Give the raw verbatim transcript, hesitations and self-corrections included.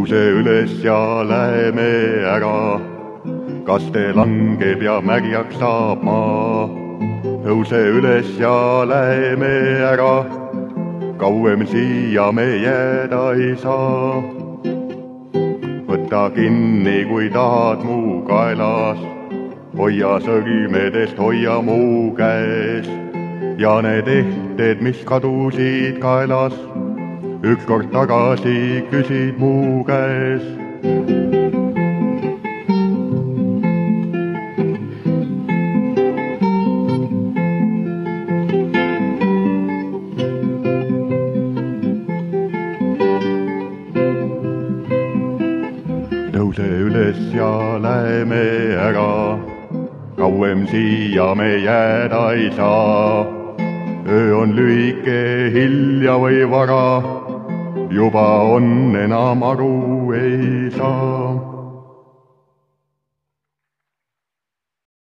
tõuse üles ja läheme ära, kaste langeb ja märjaks saab maa. tõuse üles ja läheme ära, kauem siia me jääda ei saa. võta kinni, kui tahad mu kaelas, hoia sõrmedest, hoia mu käes ja need ehted, mis kadusid kaelas, ükskord tagasi küsid mu käes. tõuse üles ja läheme ära, kauem siia me jääda ei saa. öö on lühike, hilja või vara, juba on enam aru ei saa.